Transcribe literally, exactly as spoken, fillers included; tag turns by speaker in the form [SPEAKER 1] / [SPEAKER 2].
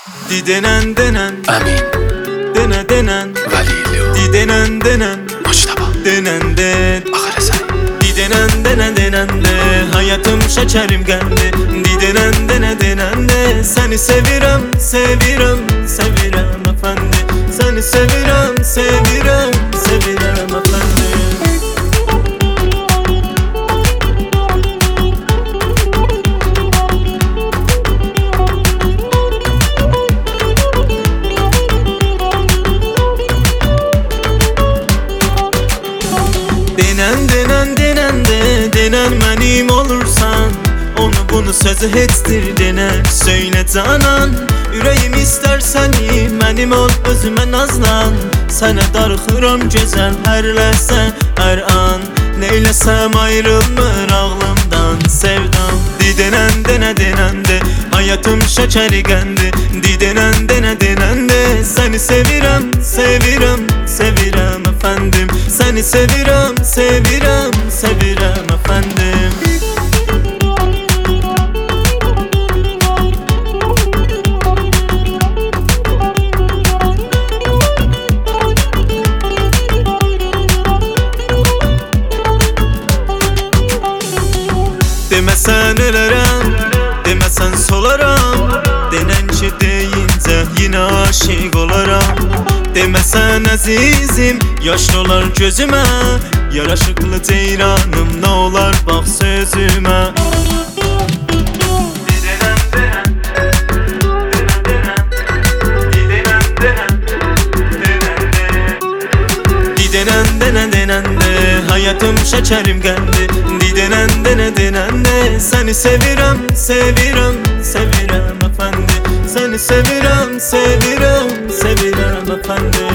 [SPEAKER 1] Didenen denen
[SPEAKER 2] Amin
[SPEAKER 1] Dene denen
[SPEAKER 2] Valiliu
[SPEAKER 1] Didenen denen
[SPEAKER 2] Mujtaba
[SPEAKER 1] Denen den
[SPEAKER 2] Ağrısay
[SPEAKER 1] Didenen denen denen de Hayatım şekerim geldi Didenen dene denen de Seni sevirem sevirem sevirem efendi Seni sevirem sevirem sevirem efendi. Denen denen denen de denen benim olursan Onu bunu sözü hetstir dene Söyle canan Yüreğim ister seni benim ol özüme nazlan Sana darıxıram güzel her ləhsə her an Neylesem ayrılmır ağlımdan sevdam Didenen dene denen de hayatım şekeri gendi Didenen dene denen de seni sevirem sevirem sevirem efendim Seni sevirem sevirem sevirem efendim. Demesen ölerem, demesen solarım Denen ki deyince yine aşık olaram Demesen azizim, yaş dolar gözüme Yaraşıklı ceyranım, ne olar bak sözüme. Didenen denen denen de hayatım şekerim geldi Didenen denen denen de seni sevirem sevirem sevirem efendi Seni sevirem sevirem sevirem efendi.